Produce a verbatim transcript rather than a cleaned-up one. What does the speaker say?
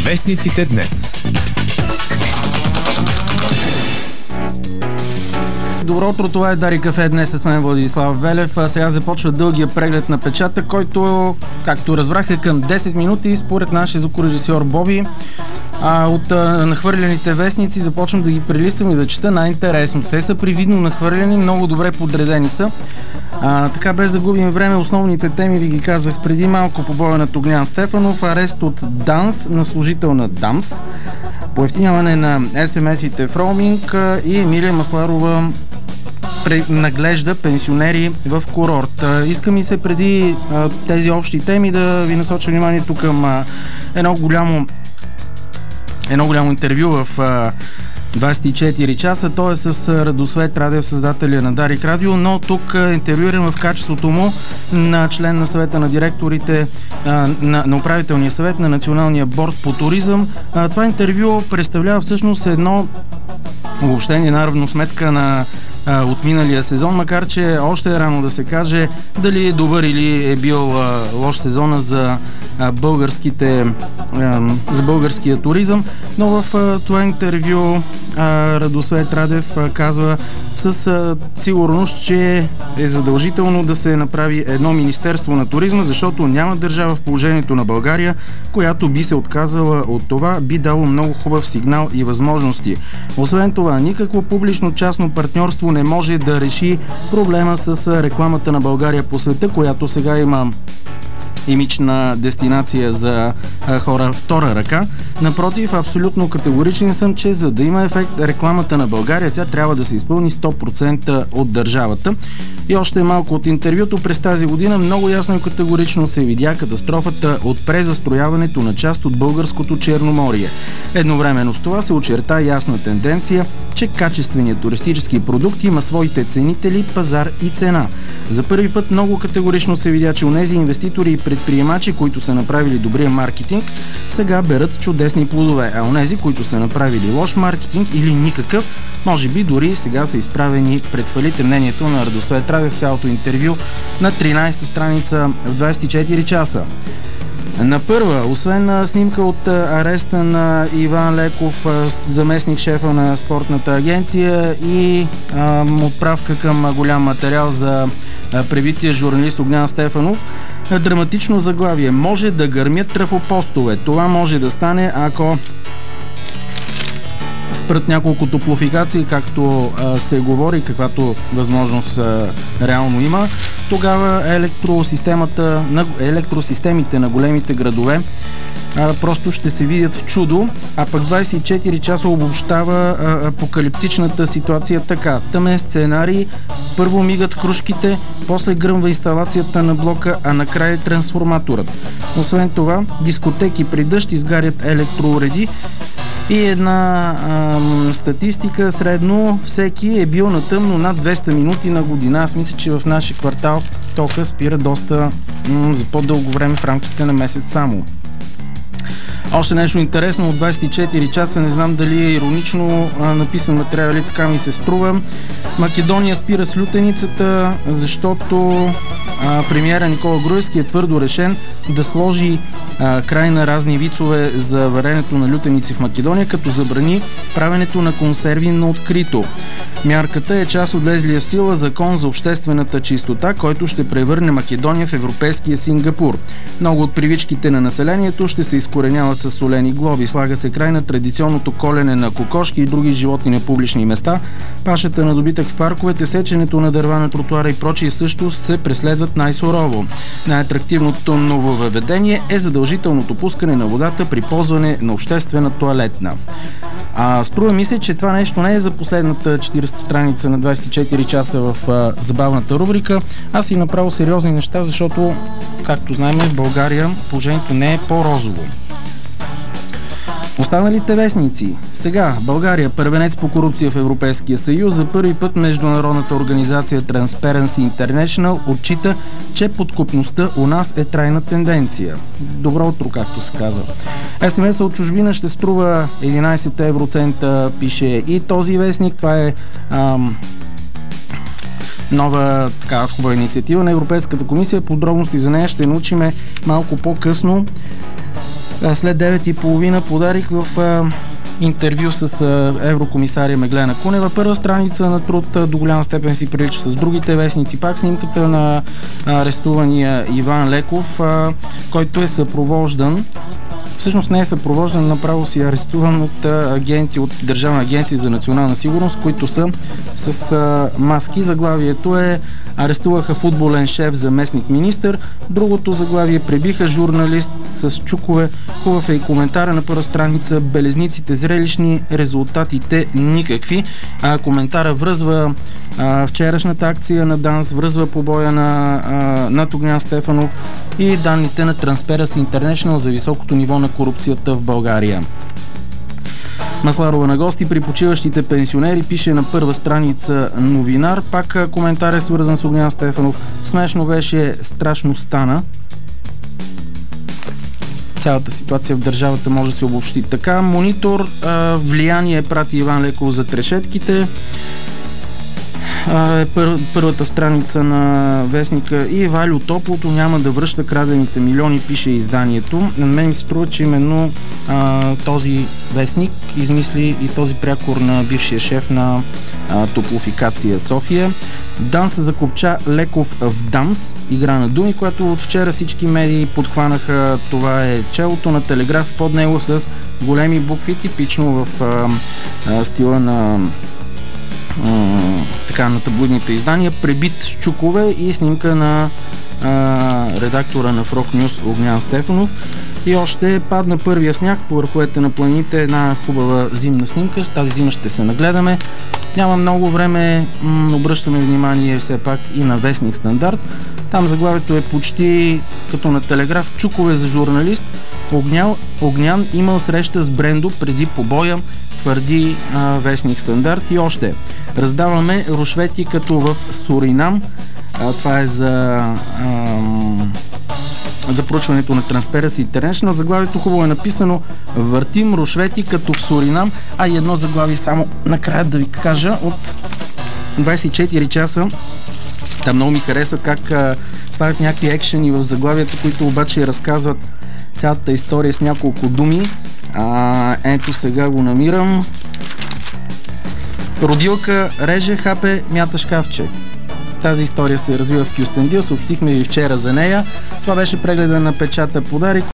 Вестниците днес. Добро утро, това е Дарик Кафе. Днес с мен Владислав Велев. А сега започва дългия преглед на печата, който, както разбрах, е към десет минути. Според нашия звукорежисьор Боби, а, от а, нахвърляните вестници започвам да ги прелиствам и да чета най-интересно. Те са привидно нахвърляни, много добре подредени са. А, така, без да губим време, основните теми ви ги казах преди малко. Побоя на Огнян Стефанов, арест от ДАНС на служител на ДАМС, поевтиняване на ес ем ес-ите в роуминг и Емилия Масларова наглежда пенсионери в курорт. Иска ми се преди а, тези общи теми да ви насоча вниманието към а, едно голямо едно голямо интервю в а, двадесет и четири часа. Той е с Радосвет Радев, създателя на Дарик Радио, но тук интервюирам в качеството му на член на съвета на директорите а, на, на управителния съвет на Националния борд по туризъм. А, това интервю представлява всъщност едно обобщение на равносметка на а, от миналия сезон, макар че още е рано да се каже дали е добър или е бил а, лош сезона за а, българските а, за българския туризъм, но в а, това интервю а, Радосвет Радев а, казва с а, сигурност, че е задължително да се направи едно Министерство на туризма, защото няма държава в положението на България, която би се отказала от това, би дало много хубав сигнал и възможности. Освен това, никакво публично-частно партньорство не може да реши проблема с рекламата на България по света, която сега има имидж дестинация за а, хора втора ръка. Напротив, абсолютно категоричен съм, че за да има ефект рекламата на България, тя трябва да се изпълни сто процента от държавата. И още малко от интервюто. През тази година много ясно и категорично се видя катастрофата от презастрояването на част от българското Черноморие. Едновременно с това се очерта ясна тенденция, че качественият туристически продукт има своите ценители, пазар и цена. За първи път много категорично се видя, че онези инвеститори и предприемачи, които са направили добрия маркетинг, сега берат чудесни плодове, а онези, които са направили лош маркетинг или никакъв, може би дори сега са изправени пред фалит. Мнението на Радосвет Радев в цялото интервю на тринадесета страница в двадесет и четири часа. На първа, освен на снимка от ареста на Иван Леков, заместник шефа на спортната агенция, и а, отправка към голям материал за а, пребития журналист Огнян Стефанов, драматично заглавие: може да гърмят трафопостове. Това може да стане, ако спрат няколко топлофикации, както а, се говори, каквато възможност а, реално има. Тогава електросистемата, на, електросистемите на големите градове а, просто ще се видят в чудо, а пък двадесет и четири часа обобщава а, апокалиптичната ситуация така: тъмен сценарий, първо мигат крушките, после гръмва инсталацията на блока, а накрая трансформаторът. Освен това, дискотеки при дъжд изгарят електроуреди. И една ам, статистика: средно всеки е бил на тъмно над двеста минути на година. Аз мисля, че в нашия квартал тока спира доста м- за по-дълго време, в рамките на месец само. Още нещо интересно от двадесет и четири часа, не знам дали е иронично а, написан материал или така ми се струва. Македония спира с лютеницата, защото а, премиера Никола Груевски е твърдо решен да сложи а, край на разни вицове за варенето на лютеници в Македония, като забрани правенето на консерви на открито. Мярката е част от влезлия в сила закон за обществената чистота, който ще превърне Македония в европейския Сингапур. Много от привичките на населението ще се изкореняват с солени глоби. Слага се край на традиционното колене на кокошки и други животни на публични места. Пашата на добитък в парковете, сеченето на дърва на тротуара и прочие също се преследват най-сурово. Най-атрактивното нововъведение е задължителното пускане на водата при ползване на обществена тоалетна. А струва ми се, че това нещо не е за последната четиридесета страница на двадесет и четири часа в а, забавната рубрика. Аз си направил сериозни неща, защото, както знаем, в България положението не е по-розово. Останалите вестници. Сега България първенец по корупция в Европейския съюз. За първи път международната организация Transparency International отчита, че подкупността у нас е трайна тенденция. Добро утро, както се казва. ес ем ес от чужбина ще струва единадесет евроцента, пише и този вестник. Това е ам, нова така хубава инициатива на Европейската комисия. Подробности за нея ще научиме малко по-късно. След девет и половина подарих в а, интервю с а, еврокомисария Меглена Кунева. Първа страница на труд а, до голяма степен си прилича с другите вестници. Пак снимката на а, арестувания Иван Леков, а, който е съпровождан. Всъщност не е съпровождан, направо си арестуван от а, агенти от Държавна агенция за национална сигурност, които са с а, маски. Заглавието е: арестуваха футболен шеф, заместник министър. Другото заглавие: пребиха журналист с чукове. Хубав е и коментара на първа страница: белезниците зрелищни, резултатите никакви. А, коментара връзва а, вчерашната акция на ДАНС, връзва побоя на, а, на Огнян Стефанов и данните на Transparency International за високото ниво на корупцията в България. Масларова на гости при почиващите пенсионери, пише на първа страница новинар. Пак коментар е свързан с Огнян Стефанов. Смешно беше, страшно стана. Цялата ситуация в държавата може да се обобщи така. Монитор, а, влияние прати Иван Леков за трешетките. Е пър, първата страница на вестника. И Валю Топлото няма да връща крадените милиони, пише изданието. На мен ми се струва, че именно а, този вестник измисли и този прякор на бившия шеф на а, Топлофикация София. ДАНС закопча Леков в ДАМС, игра на думи, която от вчера всички медии подхванаха. Това е челото на Телеграф, под него с големи букви, типично в а, а, стила на Uh, така на таблоидните издания, пребит с чукове и снимка на uh, редактора на Фрок Нюс Огнян Стефанов. И още падна първия сняг по върховете на планините, една хубава зимна снимка. Тази зима ще се нагледаме. Няма много време, м- обръщаме внимание все пак и на вестник Стандарт. Там заглавието е почти като на Телеграф: чукове за журналист. Огнян, Огнян имал среща с Брендо преди побоя, твърди а, вестник Стандарт. И още: раздаваме рушвети като в Суринам. А, това е за ам, за проучването на Transparency International. Заглавието хубаво е написано: въртим рушвети като в Суринам. А и едно заглавие само накрая да ви кажа от двайсет и четири часа. Там много ми харесва как а, стават някакви екшени в заглавията, които обаче разказват цялата история с няколко думи. А, ето сега го намирам. Родилка реже, хапе, мята шкафче. Тази история се развива в Кюстендил. Съобщихме ви вчера за нея. Това беше прегледа на печата подарик.